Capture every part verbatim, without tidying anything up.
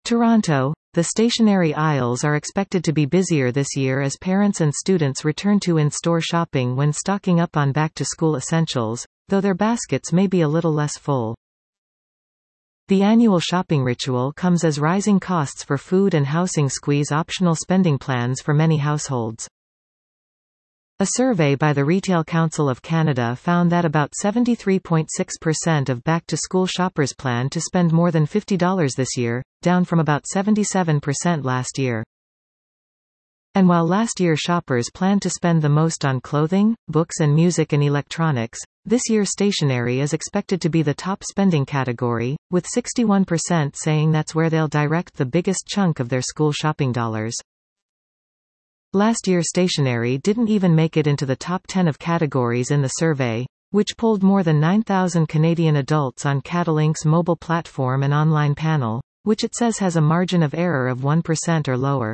Toronto, the stationery aisles are expected to be busier this year as parents and students return to in-store shopping when stocking up on back-to-school essentials, though their baskets may be a little less full. The annual shopping ritual comes as rising costs for food and housing squeeze optional spending plans for many households. A survey by the Retail Council of Canada found that about seventy-three point six percent of back-to-school shoppers plan to spend more than fifty dollars this year, down from about seventy-seven percent last year. And while last year shoppers planned to spend the most on clothing, books and music and electronics, this year stationery is expected to be the top spending category, with sixty-one percent saying that's where they'll direct the biggest chunk of their school shopping dollars. Last year stationery didn't even make it into the top ten of categories in the survey, which polled more than nine thousand Canadian adults on Catalink's mobile platform and online panel, which it says has a margin of error of one percent or lower.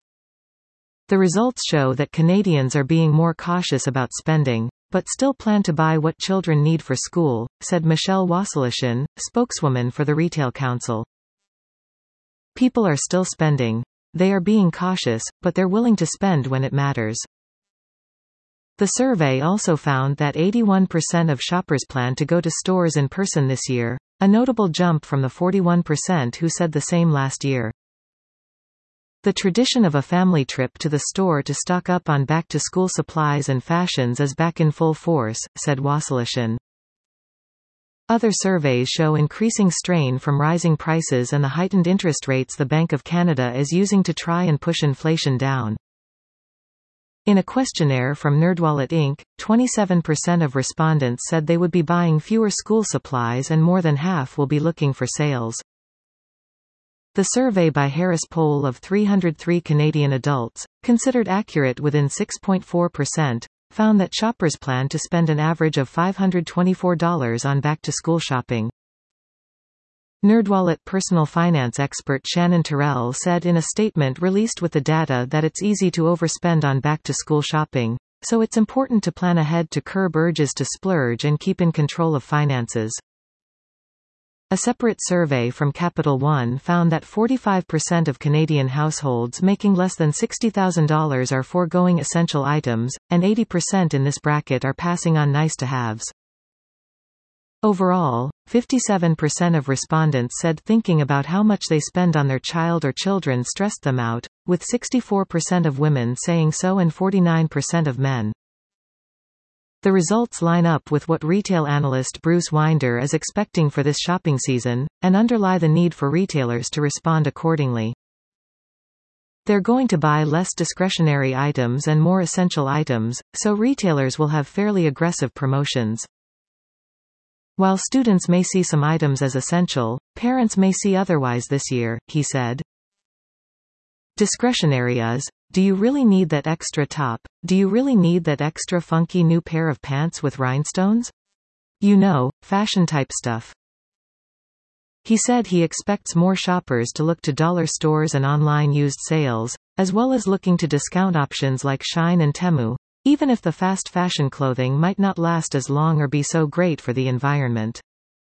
The results show that Canadians are being more cautious about spending, but still plan to buy what children need for school, said Michelle Wassilishin, spokeswoman for the Retail Council. People are still spending. They are being cautious, but they're willing to spend when it matters. The survey also found that eighty-one percent of shoppers plan to go to stores in person this year, a notable jump from the forty-one percent who said the same last year. The tradition of a family trip to the store to stock up on back-to-school supplies and fashions is back in full force, said Wassilishin. Other surveys show increasing strain from rising prices and the heightened interest rates the Bank of Canada is using to try and push inflation down. In a questionnaire from NerdWallet Incorporated, twenty-seven percent of respondents said they would be buying fewer school supplies and more than half will be looking for sales. The survey by Harris Poll of three hundred three Canadian adults, considered accurate within six point four percent, found that shoppers plan to spend an average of five hundred twenty-four dollars on back-to-school shopping. NerdWallet personal finance expert Shannon Terrell said in a statement released with the data that it's easy to overspend on back-to-school shopping, so it's important to plan ahead to curb urges to splurge and keep in control of finances. A separate survey from Capital One found that forty-five percent of Canadian households making less than sixty thousand dollars are foregoing essential items, and eighty percent in this bracket are passing on nice-to-haves. Overall, fifty-seven percent of respondents said thinking about how much they spend on their child or children stressed them out, with sixty-four percent of women saying so and forty-nine percent of men. The results line up with what retail analyst Bruce Winder is expecting for this shopping season, and underlie the need for retailers to respond accordingly. They're going to buy less discretionary items and more essential items, so retailers will have fairly aggressive promotions. While students may see some items as essential, parents may see otherwise this year, he said. Discretionary is, do you really need that extra top? Do you really need that extra funky new pair of pants with rhinestones? You know, fashion type stuff. He said he expects more shoppers to look to dollar stores and online used sales, as well as looking to discount options like Shein and Temu, even if the fast fashion clothing might not last as long or be so great for the environment.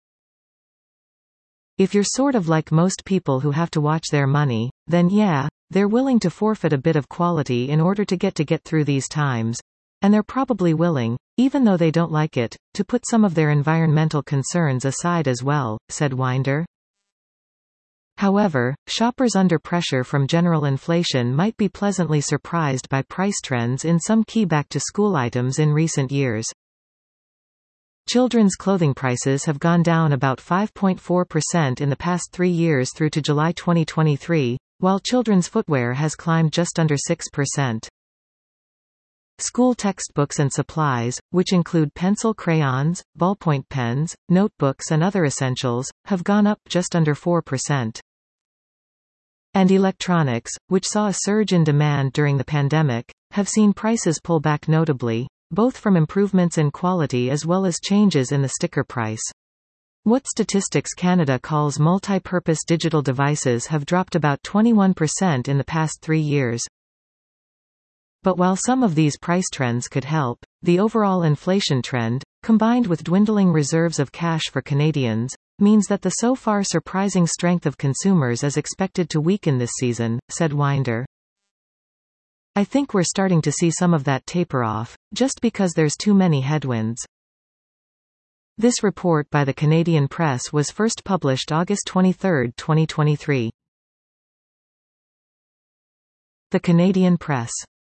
If you're sort of like most people who have to watch their money, then yeah, they're willing to forfeit a bit of quality in order to get to get through these times. And they're probably willing, even though they don't like it, to put some of their environmental concerns aside as well, said Winder. However, shoppers under pressure from general inflation might be pleasantly surprised by price trends in some key back-to-school items in recent years. Children's clothing prices have gone down about five point four percent in the past three years through to July twenty twenty-three, while children's footwear has climbed just under six percent. School textbooks and supplies, which include pencil crayons, ballpoint pens, notebooks and other essentials, have gone up just under four percent. And electronics, which saw a surge in demand during the pandemic, have seen prices pull back notably, both from improvements in quality as well as changes in the sticker price. What Statistics Canada calls multi-purpose digital devices have dropped about twenty-one percent in the past three years. But while some of these price trends could help, the overall inflation trend, combined with dwindling reserves of cash for Canadians, means that the so far surprising strength of consumers is expected to weaken this season, said Winder. I think we're starting to see some of that taper off, just because there's too many headwinds. This report by the Canadian Press was first published August twenty-third, twenty twenty-three. The Canadian Press.